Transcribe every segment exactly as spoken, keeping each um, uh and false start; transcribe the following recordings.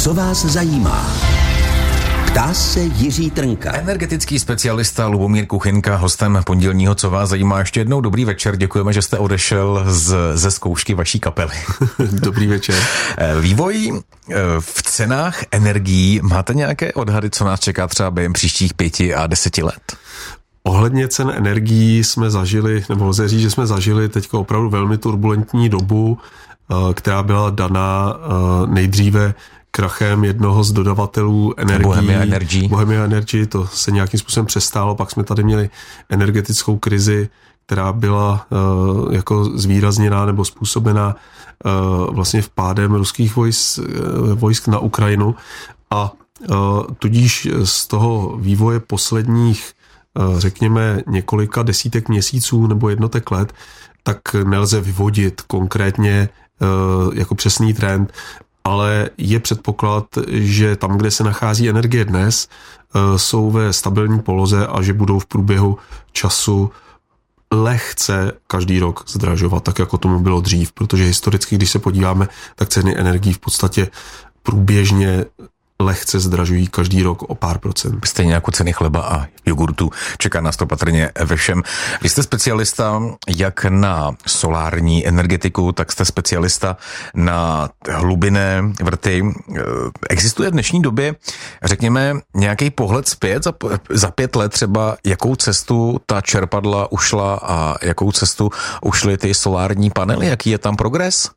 Co vás zajímá? Ptá se Jiří Trnka. Energetický specialista Lubomír Kuchynka, hostem pondělního Co vás zajímá. Ještě jednou dobrý večer, děkujeme, že jste odešel z, ze zkoušky vaší kapely. Dobrý večer. Vývoj v cenách energií, máte nějaké odhady, co nás čeká třeba během příštích pěti a deseti let? Ohledně cen energií jsme zažili, nebo lze říct, že jsme zažili teď opravdu velmi turbulentní dobu, která byla daná nejdříve krachem jednoho z dodavatelů energií. Bohemia Energy. Bohemia Energy, to se nějakým způsobem přestálo, pak jsme tady měli energetickou krizi, která byla uh, jako zvýrazněná nebo způsobená uh, vlastně vpádem ruských vojsk, uh, vojsk na Ukrajinu a uh, tudíž z toho vývoje posledních uh, řekněme několika desítek měsíců nebo jednotek let, tak nelze vyvodit konkrétně uh, jako přesný trend, ale je předpoklad, že tam, kde se nachází energie dnes, jsou ve stabilní poloze a že budou v průběhu času lehce každý rok zdražovat, tak jako tomu bylo dřív, protože historicky, když se podíváme, tak ceny energií v podstatě průběžně lehce zdražují každý rok o pár procent. Stejně jako ceny chleba a jogurtu. Čeká nás to patrně ve všem. Vy jste specialista jak na solární energetiku, tak jste specialista na hlubinné vrty. Existuje v dnešní době, řekněme, nějaký pohled zpět za, za pět let třeba, jakou cestu ta čerpadla ušla a jakou cestu ušly ty solární panely? Jaký je tam progres?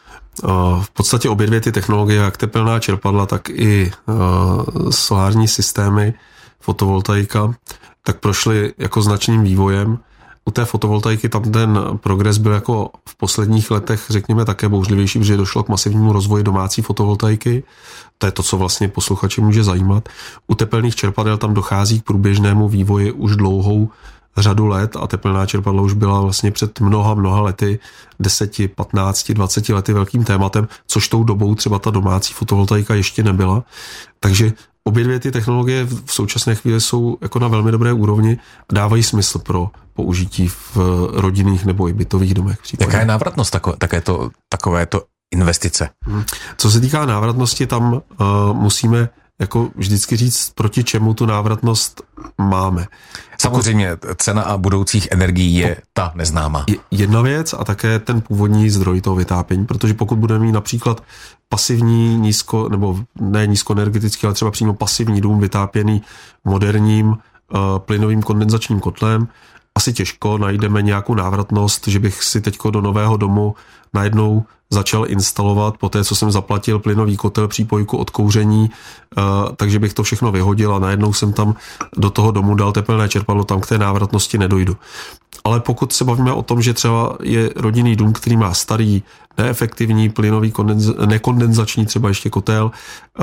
V podstatě obě dvě ty technologie, jak tepelná čerpadla, tak i uh, solární systémy, fotovoltaika, tak prošly jako značným vývojem. U té fotovoltaiky tam ten progres byl jako v posledních letech, řekněme, také bouřlivější, protože došlo k masivnímu rozvoji domácí fotovoltaiky. To je to, co vlastně posluchače může zajímat. U tepelných čerpadel tam dochází k průběžnému vývoji už dlouhou řadu let a tepelná čerpadla už byla vlastně před mnoha, mnoha lety, deseti, patnácti, dvaceti lety velkým tématem, což tou dobou třeba ta domácí fotovoltaika ještě nebyla. Takže obě dvě ty technologie v současné chvíli jsou jako na velmi dobré úrovni a dávají smysl pro použití v rodinných nebo i bytových domech. Jaká je návratnost tako, takéto, takovéto investice? Co se týká návratnosti, tam uh, musíme jako vždycky říct, proti čemu tu návratnost máme. Samozřejmě cena a budoucích energií je ta neznámá. Jedna věc a také ten původní zdroj toho vytápění, protože pokud budeme mít například pasivní nízko, nebo ne nízkoenergetický, ale třeba přímo pasivní dům vytápěný moderním uh, plynovým kondenzačním kotlem, asi těžko najdeme nějakou návratnost, že bych si teďko do nového domu najednou začal instalovat, po té, co jsem zaplatil plynový kotel, přípojku od kouření, takže bych to všechno vyhodil a najednou jsem tam do toho domu dal tepelné čerpadlo, tam k té návratnosti nedojdu. Ale pokud se bavíme o tom, že třeba je rodinný dům, který má starý, neefektivní plynový kondenz- nekondenzační třeba ještě kotel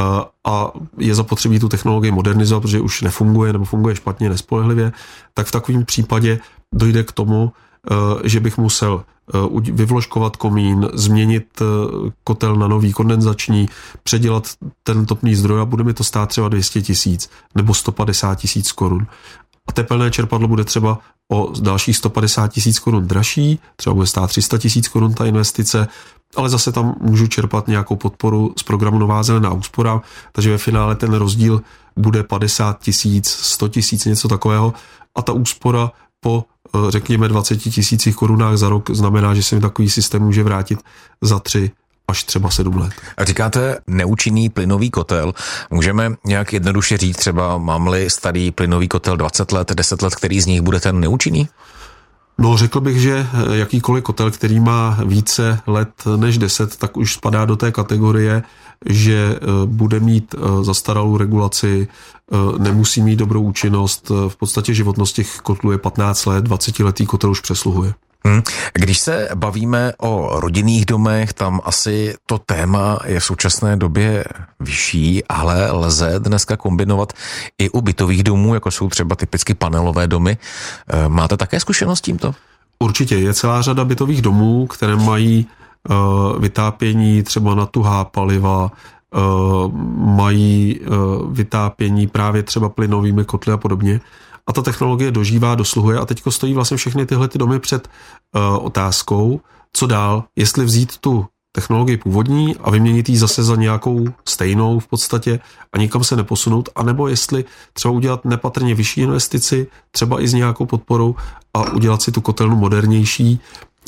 a je zapotřebí tu technologii modernizovat, protože už nefunguje nebo funguje špatně, nespolehlivě, tak v takovém případě dojde k tomu, že bych musel vyvložkovat komín, změnit kotel na nový kondenzační, předělat ten topný zdroj a bude mi to stát třeba dvě stě tisíc nebo sto padesát tisíc korun. A tepelné čerpadlo bude třeba o dalších sto padesát tisíc korun dražší, třeba bude stát tři sta tisíc korun ta investice, ale zase tam můžu čerpat nějakou podporu z programu Nová zelená úspora, takže ve finále ten rozdíl bude padesát tisíc, sto tisíc, něco takového a ta úspora po řekněme dvacet tisících korunách za rok znamená, že se mi takový systém může vrátit za tři až třeba sedm let. A říkáte neúčinný plynový kotel. Můžeme nějak jednoduše říct, třeba mám-li starý plynový kotel dvacet let, deset let, který z nich bude ten neúčinný? No, řekl bych, že jakýkoliv kotel, který má více let než deset, tak už spadá do té kategorie, že bude mít zastaralou regulaci, nemusí mít dobrou účinnost. V podstatě životnost těch kotlů je patnáct let, dvacetiletý kotel už přesluhuje. Hmm. Když se bavíme o rodinných domech, tam asi to téma je v současné době vyšší, ale lze dneska kombinovat i u bytových domů, jako jsou třeba typicky panelové domy. Máte také zkušenost s tímto? Určitě. Je celá řada bytových domů, které mají uh, vytápění třeba na tuhá paliva, uh, mají uh, vytápění právě třeba plynovými kotly a podobně. A ta technologie dožívá, dosluhuje a teďko stojí vlastně všechny tyhle ty domy před uh, otázkou, co dál, jestli vzít tu technologii původní a vyměnit ji zase za nějakou stejnou v podstatě a nikam se neposunout, anebo jestli třeba udělat nepatrně vyšší investici, třeba i s nějakou podporou a udělat si tu kotelnu modernější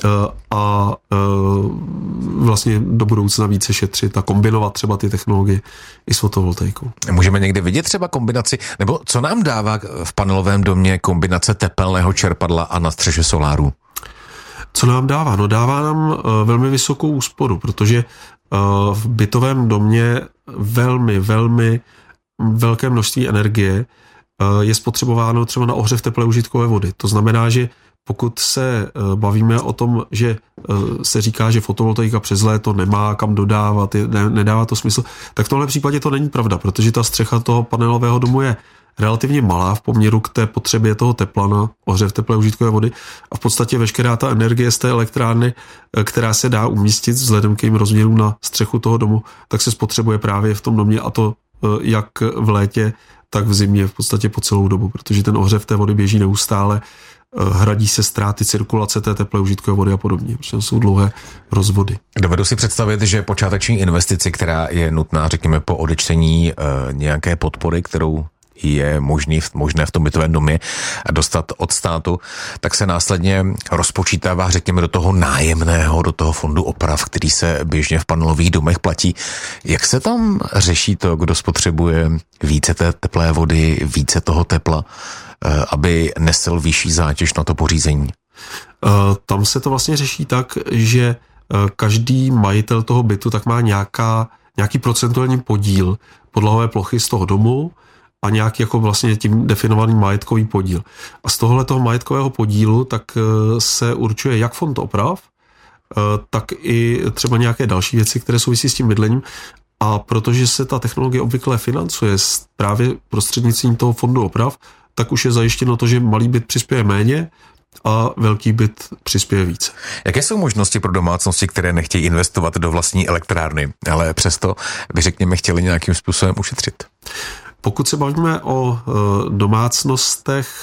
a vlastně do budoucna více šetřit a kombinovat třeba ty technologie i s fotovoltaikou. Můžeme někdy vidět třeba kombinaci, nebo co nám dává v panelovém domě kombinace tepelného čerpadla a na střeše soláru? Co nám dává? No dává nám velmi vysokou úsporu, protože v bytovém domě velmi, velmi velké množství energie je spotřebováno třeba na ohřev teplé užitkové vody. To znamená, že pokud se bavíme o tom, že se říká, že fotovoltaika přes léto nemá kam dodávat, ne, nedává to smysl, tak v tomhle případě to není pravda, protože ta střecha toho panelového domu je relativně malá v poměru k té potřebě toho tepla na ohřev teplé užitkové vody a v podstatě veškerá ta energie z té elektrárny, která se dá umístit vzhledem k jejím rozměrům na střechu toho domu, tak se spotřebuje právě v tom domě a to jak v létě, tak v zimě v podstatě po celou dobu, protože ten ohřev té vody běží neustále, hradí se ztráty cirkulace té teplé užitkové vody a podobně, protože jsou dlouhé rozvody. Dovedu si představit, že počáteční investici, která je nutná, řekněme, po odečtení e, nějaké podpory, kterou je možný, možné v tom bytovém domě dostat od státu, tak se následně rozpočítává, řekněme, do toho nájemného, do toho fondu oprav, který se běžně v panelových domech platí. Jak se tam řeší to, kdo spotřebuje více té teplé vody, více toho tepla, aby nesl vyšší zátěž na to pořízení? Tam se to vlastně řeší tak, že každý majitel toho bytu tak má nějaká, nějaký procentuální podíl podlahové plochy z toho domu a nějaký jako vlastně tím definovaný majetkový podíl. A z tohohle toho majetkového podílu tak se určuje jak fond oprav, tak i třeba nějaké další věci, které souvisí s tím bydlením. A protože se ta technologie obvykle financuje právě prostřednictvím toho fondu oprav, tak už je zajištěno to, že malý byt přispěje méně a velký byt přispěje více. Jaké jsou možnosti pro domácnosti, které nechtějí investovat do vlastní elektrárny, ale přesto by, řekněme, chtěli nějakým způsobem ušetřit? Pokud se bavíme o domácnostech,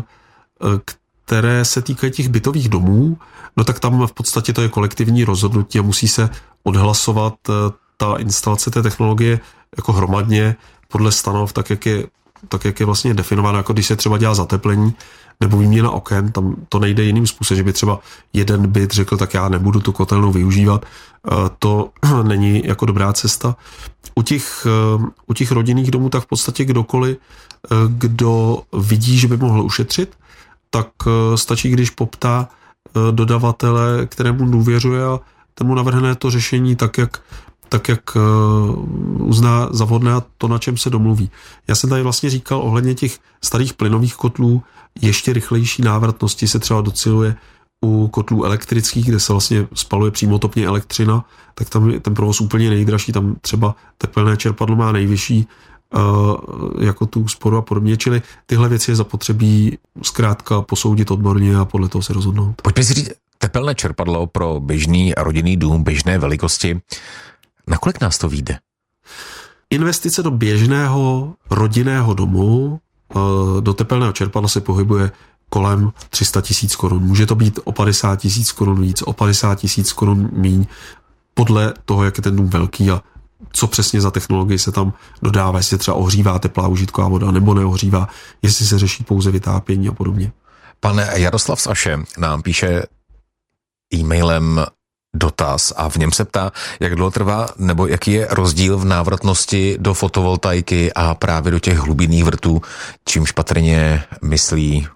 které se týkají těch bytových domů, no tak tam v podstatě to je kolektivní rozhodnutí a musí se odhlasovat ta instalace té technologie jako hromadně podle stanov, tak jak je, tak jak je vlastně definováno, jako když se třeba dělá zateplení nebo výměna oken, tam to nejde jiným způsobem, že by třeba jeden byt řekl, tak já nebudu tu kotelnu využívat, to není jako dobrá cesta. U těch, u těch rodinných domů tak v podstatě kdokoliv, kdo vidí, že by mohl ušetřit, tak stačí, když poptá dodavatele, kterému důvěřuje a ten mu navrhne to řešení tak, jak tak, jak uzná za vhodné a to, na čem se domluví. Já jsem tady vlastně říkal ohledně těch starých plynových kotlů, ještě rychlejší návratnosti se třeba dociluje u kotlů elektrických, kde se vlastně spaluje přímotopně elektřina, tak tam je ten provoz úplně nejdražší, tam třeba tepelné čerpadlo má nejvyšší jako tu úsporu a podobně, čili tyhle věci je zapotřebí zkrátka posoudit odborně a podle toho se rozhodnout. Pojďme si říct, tepelné čerpadlo pro běžný rodinný dům, běžné velikosti, nakolik nás to vyjde? Investice do běžného rodinného domu, do tepelného čerpadla se pohybuje kolem tři sta tisíc korun. Může to být o padesát tisíc korun víc, o padesát tisíc korun míň, podle toho, jak je ten dům velký a co přesně za technologii se tam dodává, jestli třeba ohřívá teplá užitková voda nebo neohřívá, jestli se řeší pouze vytápění a podobně. Pan Jaroslav z Aše nám píše e-mailem dotaz a v něm se ptá, jak dlouho trvá, nebo jaký je rozdíl v návratnosti do fotovoltaiky a právě do těch hlubinných vrtů, čímž patrně myslí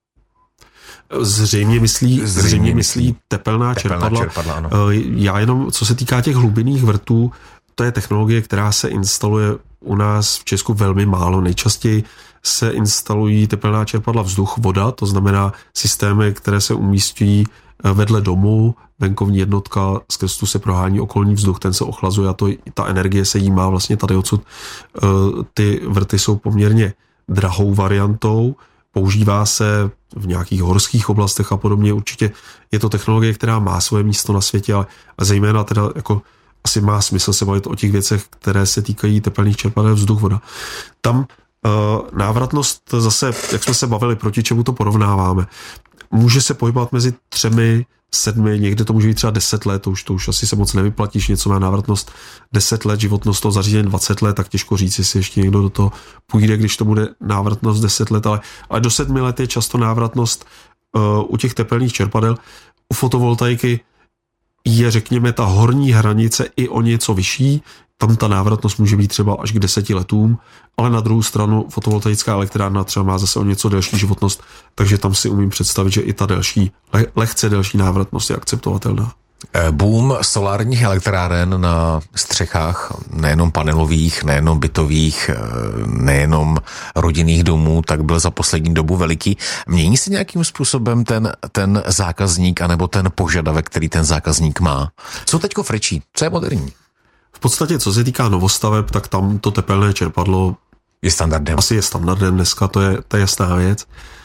Zřejmě myslí, zřejmě, zřejmě myslí tepelná, tepelná čerpadla. čerpadla ano. Já jenom, co se týká těch hlubinných vrtů, to je technologie, která se instaluje u nás v Česku velmi málo. Nejčastěji se instalují tepelná čerpadla vzduch, voda, to znamená systémy, které se umístějí vedle domu, venkovní jednotka, skrz tu se prohání okolní vzduch, ten se ochlazuje a to, ta energie se jí má vlastně tady odsud. Ty vrty jsou poměrně drahou variantou, používá se v nějakých horských oblastech a podobně. Určitě je to technologie, která má svoje místo na světě, ale a zejména teda jako asi má smysl se bavit o těch věcech, které se týkají tepelných čerpadel, vzduch, voda. Tam uh, návratnost zase, jak jsme se bavili, proti čemu to porovnáváme. může se pohybovat mezi třemi, sedmi, někde to může být třeba deset let, to už, to už asi se moc nevyplatíš, něco má návratnost deset let, životnost toho zařízení dvacet let, tak těžko říct, jestli ještě někdo do toho půjde, když to bude návratnost deset let, ale, ale do sedmi let je často návratnost uh, u těch tepelných čerpadel. U fotovoltaiky je, řekněme, ta horní hranice i o něco vyšší, tam ta návratnost může být třeba až k deseti letům, ale na druhou stranu fotovoltaická elektrárna třeba má zase o něco delší životnost, takže tam si umím představit, že i ta delší, le, lehce delší návratnost je akceptovatelná. Boom solárních elektráren na střechách, nejenom panelových, nejenom bytových, nejenom rodinných domů, tak byl za poslední dobu veliký. Mění se nějakým způsobem ten, ten zákazník, anebo ten požadavek, který ten zákazník má? Co teďko frčí? Co je moderní? V podstatě, co se týká novostaveb, tak tam to tepelné čerpadlo je standardem. Asi je standardem dneska, to je, to je jasná věc.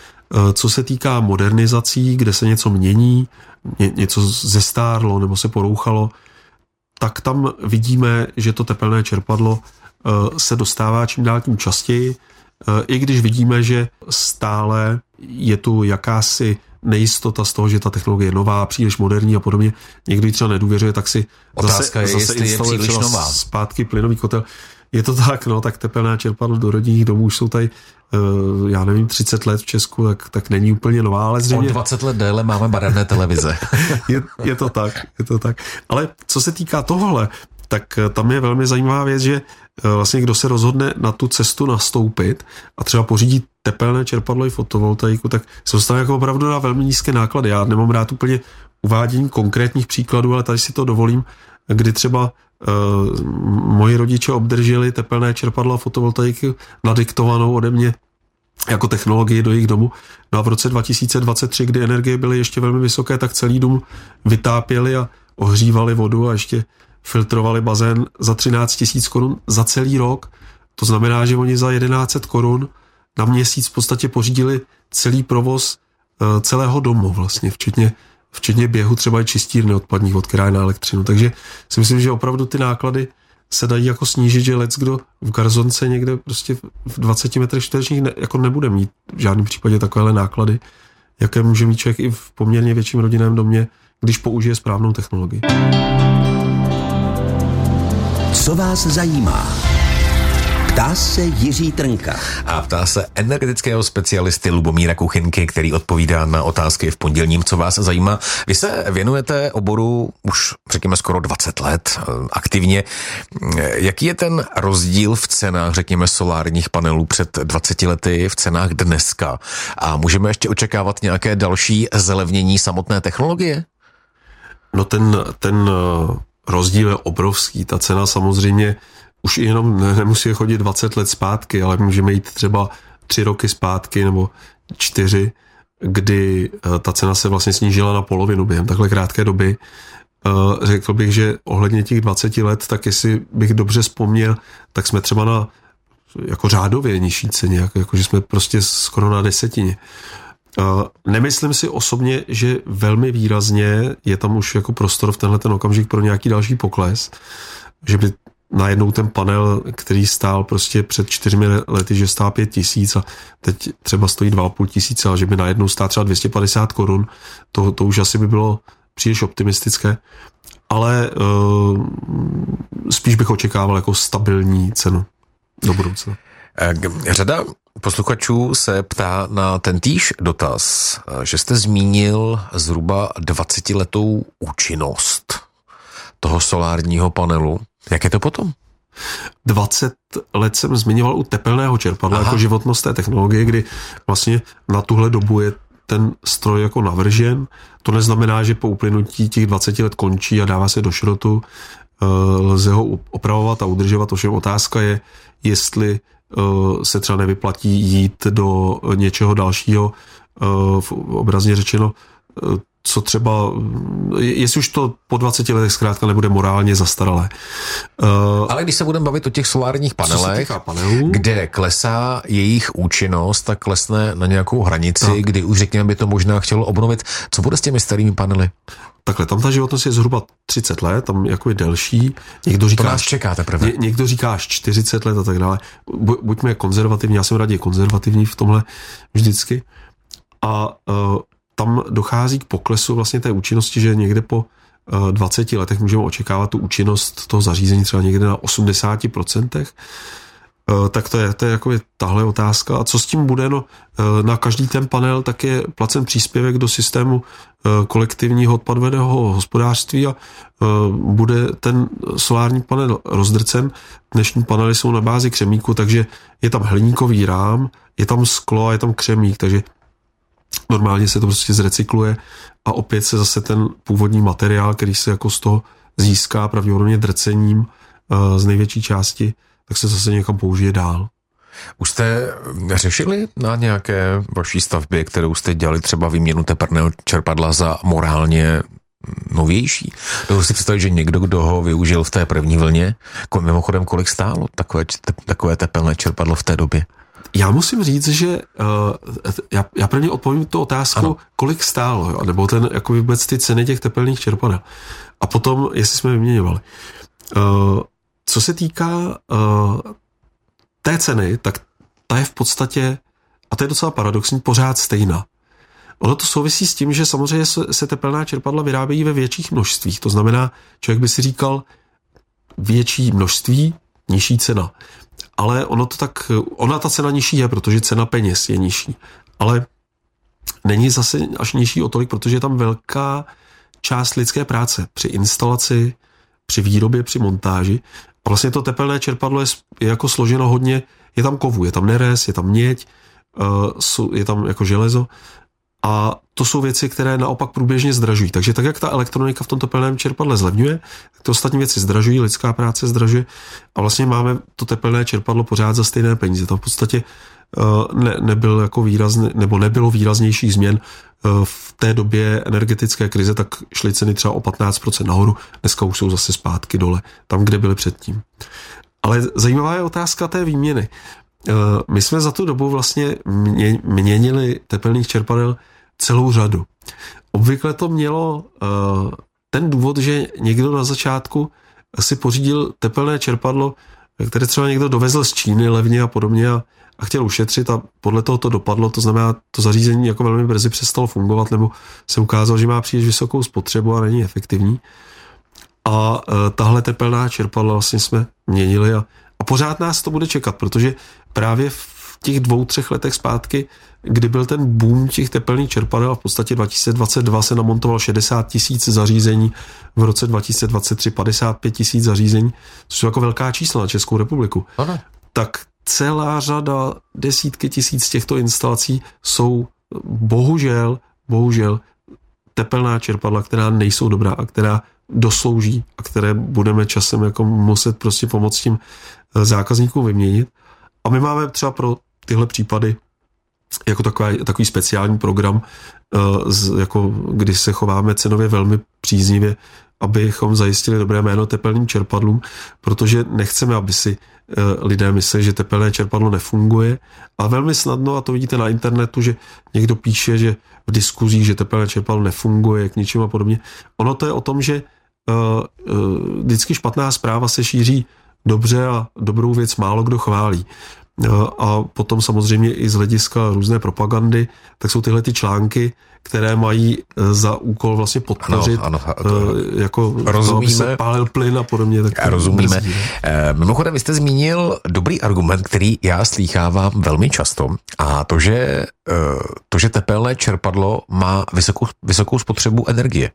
Co se týká modernizací, kde se něco mění, ně, něco zestárlo nebo se porouchalo, tak tam vidíme, že to tepelné čerpadlo se dostává čím dál tím častěji, i když vidíme, že stále je tu jakási nejistota z toho, že ta technologie je nová, příliš moderní a podobně. Někdo ji třeba nedůvěřuje, tak si Otázka zase, je, zase jestli je příliš nová. Zpátky plynový kotel. Je to tak, no, tak tepelná čerpadlo do rodinných domů už jsou tady, uh, já nevím, třicet let v Česku, tak, tak není úplně nová, ale zřejmě... O dvacet let déle máme barevné televize. je, je to tak, je to tak. Ale co se týká tohle, tak tam je velmi zajímavá věc, že vlastně kdo se rozhodne na tu cestu nastoupit a třeba pořídí tepelné čerpadlo i fotovoltaiku, tak se dostane jako opravdu na velmi nízké náklady. Já nemám rád úplně uvádění konkrétních příkladů, ale tady si to dovolím, kdy třeba uh, moji rodiče obdrželi tepelné čerpadlo a fotovoltaiku nadiktovanou ode mě jako technologii do jejich domu. No a v roce dva tisíce dvacet tři, kdy energie byly ještě velmi vysoké, tak celý dům vytápěli a ohřívali vodu a ještě filtrovali bazén za třináct tisíc korun za celý rok. To znamená, že oni za jedenáct set korun na měsíc v podstatě pořídili celý provoz uh, celého domu vlastně, včetně včetně běhu třeba i čistírny odpadních, od která je na elektřinu. Takže si myslím, že opravdu ty náklady se dají jako snížit, že leckdo v garzonce někde prostě v dvaceti metrech čtverečních ne, jako nebude mít v žádném případě takovéhle náklady, jaké může mít člověk i v poměrně větším rodinném domě, když použije správnou technologii. Co vás zajímá? Ptá se Jiří Trnka. A ptá se energetického specialisty Lubomíra Kuchynky, který odpovídá na otázky v pondělním, co vás zajímá. Vy se věnujete oboru už, řekněme, skoro dvacet let aktivně. Jaký je ten rozdíl v cenách, řekněme, solárních panelů před dvaceti lety, v cenách dneska? A můžeme ještě očekávat nějaké další zlevnění samotné technologie? No ten, ten rozdíl je obrovský. Ta cena samozřejmě už jenom ne, nemusí chodit dvacet let zpátky, ale můžeme jít třeba tři roky zpátky nebo čtyři, kdy ta cena se vlastně snížila na polovinu během takhle krátké doby. Řekl bych, že ohledně těch dvaceti let, tak jestli bych dobře vzpomněl, tak jsme třeba na jako řádově nižší ceně, jako, jako že jsme prostě skoro na desetině. Nemyslím si osobně, že velmi výrazně je tam už jako prostor v tenhle ten okamžik pro nějaký další pokles, že by najednou ten panel, který stál prostě před čtyřmi lety, že stál pět tisíc a teď třeba stojí dva a půl tisíce, a že by najednou stál třeba dvě stě padesát korun, to, to už asi by bylo příliš optimistické, ale uh, spíš bych očekával jako stabilní cenu do budoucna. Řada posluchačů se ptá na tentýž dotaz, že jste zmínil zhruba dvacetiletou účinnost toho solárního panelu. Jak je to potom? dvacet let jsem zmiňoval u tepelného čerpadla jako životnost té technologie, kdy vlastně na tuhle dobu je ten stroj jako navržen. To neznamená, že po uplynutí těch dvaceti let končí a dává se do šrotu. Lze ho opravovat a udržovat. Ovšem otázka je, jestli se třeba nevyplatí jít do něčeho dalšího, obrazně řečeno, co třeba, jestli už to po dvaceti letech zkrátka nebude morálně zastaralé. Ale když se budeme bavit o těch solárních panelech, panelů, kde klesá jejich účinnost, tak klesne na nějakou hranici, tak, kdy už řekněme by to možná chtělo obnovit. Co bude s těmi starými panely? Takhle, tam ta životnost je zhruba třicet let, tam jako je delší. Někdo říká, to nás čeká teprve. Ně, někdo říká až čtyřicet let a tak dále. Bu, buďme konzervativní, já jsem raději konzervativní v tomhle vždycky. A uh, tam dochází k poklesu vlastně té účinnosti, že někde po dvaceti letech můžeme očekávat tu účinnost toho zařízení třeba někde na osmdesát procent. Tak to je, to je jako tahle otázka. A co s tím bude? No, na každý ten panel tak je placen příspěvek do systému kolektivního odpadového hospodářství a bude ten solární panel rozdrcen. Dnešní panely jsou na bázi křemíku, takže je tam hliníkový rám, je tam sklo a je tam křemík, takže normálně se to prostě zrecykluje a opět se zase ten původní materiál, který se jako z toho získá pravděpodobně drcením z největší části, tak se zase někam použije dál. Už jste řešili na nějaké vaší stavbě, kterou jste dělali třeba výměnu tepelného čerpadla za morálně novější? Dovedu si představit, že někdo, kdo ho využil v té první vlně, mimochodem kolik stálo takové, takové tepelné čerpadlo v té době? Já musím říct, že uh, já, já prvně odpovím tu otázku, ano. kolik stálo, jo, nebo ten, jako vůbec ty ceny těch tepelných čerpadel. A potom, jestli jsme vyměňovali. Uh, co se týká uh, té ceny, tak ta je v podstatě, a to je docela paradoxní, pořád stejná. Ono to souvisí s tím, že samozřejmě se, se tepelná čerpadla vyrábějí ve větších množstvích. To znamená, člověk by si říkal větší množství, nižší cena. Ale ono to tak, ona ta cena nižší je, protože cena peněz je nižší. Ale není zase až nižší o tolik, protože je tam velká část lidské práce při instalaci, při výrobě, při montáži. A vlastně to tepelné čerpadlo je, je jako složeno hodně, je tam kovu, je tam nerez, je tam měď, je tam jako železo. A to jsou věci, které naopak průběžně zdražují. Takže tak, jak ta elektronika v tom tepelném čerpadle zlevňuje, tak to ostatní věci zdražují, lidská práce zdražuje a vlastně máme to tepelné čerpadlo pořád za stejné peníze. Tam v podstatě ne, nebyl jako výrazný, nebo nebylo výraznější změn. V té době energetické krize tak šly ceny třeba o patnáct procent nahoru, dneska už jsou zase zpátky dole, tam, kde byly předtím. Ale zajímavá je otázka té výměny. My jsme za tu dobu vlastně měnili tepelných čerpadel celou řadu. Obvykle to mělo uh, ten důvod, že někdo na začátku si pořídil tepelné čerpadlo, které třeba někdo dovezl z Číny levně a podobně a, a chtěl ušetřit a podle toho to dopadlo, to znamená, to zařízení jako velmi brzy přestalo fungovat nebo se ukázalo, že má příliš vysokou spotřebu a není efektivní. A uh, tahle tepelná čerpadla vlastně jsme měnili a, a pořád nás to bude čekat, protože právě v těch dvou, třech letech zpátky, kdy byl ten boom těch tepelných čerpadel a v podstatě dva tisíce dvacet dva se namontovalo šedesát tisíc zařízení, v roce dva tisíce dvacet tři padesát pět tisíc zařízení, což jsou jako velká čísla na Českou republiku. Ano. Tak celá řada, desítky tisíc těchto instalací jsou bohužel, bohužel tepelná čerpadla, která nejsou dobrá a která doslouží a které budeme časem jako muset prostě pomoct tím zákazníkům vyměnit. A my máme třeba pro tyhle případy jako takový, takový speciální program, z, jako, kdy se chováme cenově velmi příznivě, abychom zajistili dobré jméno tepelným čerpadlům, protože nechceme, aby si lidé mysleli, že tepelné čerpadlo nefunguje. A velmi snadno, a to vidíte na internetu, že někdo píše, že v diskuzích, že tepelné čerpadlo nefunguje, k ničemu a podobně. Ono to je o tom, že uh, uh, vždycky špatná zpráva se šíří dobře a dobrou věc málo kdo chválí. A potom samozřejmě i z hlediska různé propagandy, tak jsou tyhle ty články, které mají za úkol vlastně podpořit, ano, ano, to, jako rozumíme, to, aby se pálil plyn a podobně. Tak rozumíme. Mrzí. Mimochodem, vy jste zmínil dobrý argument, který já slýchávám velmi často, a to, že, to, že tepelné čerpadlo má vysokou, vysokou spotřebu energie.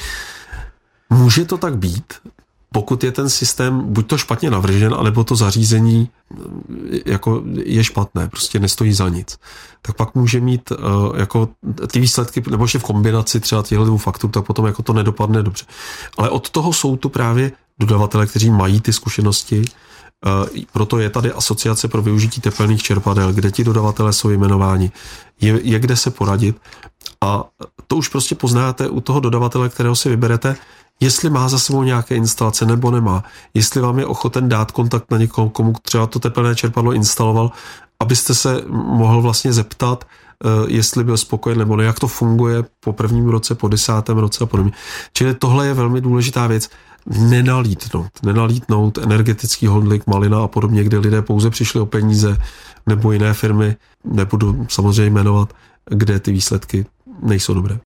Může to tak být, pokud je ten systém buď to špatně navržen, anebo to zařízení jako je špatné, prostě nestojí za nic. Tak pak může mít uh, jako ty výsledky, nebo ještě v kombinaci třeba těchto dvou faktur, tak potom jako to nedopadne dobře. Ale od toho jsou tu právě dodavatelé, kteří mají ty zkušenosti, uh, proto je tady asociace pro využití tepelných čerpadel, kde ti dodavatelé jsou jmenováni, je, je kde se poradit a to už prostě poznáte u toho dodavatele, kterého si vyberete, jestli má za sebou nějaké instalace nebo nemá, jestli vám je ochoten dát kontakt na někoho, komu třeba to tepelné čerpadlo instaloval, abyste se mohl vlastně zeptat, jestli byl spokojen nebo ne, jak to funguje po prvním roce, po desátém roce a podobně. Čili tohle je velmi důležitá věc. Nenalítnout, nenalítnout energetický hodlik, Malina a podobně, kde lidé pouze přišli o peníze, nebo jiné firmy, nebudu samozřejmě jmenovat, kde ty výsledky nejsou dobré.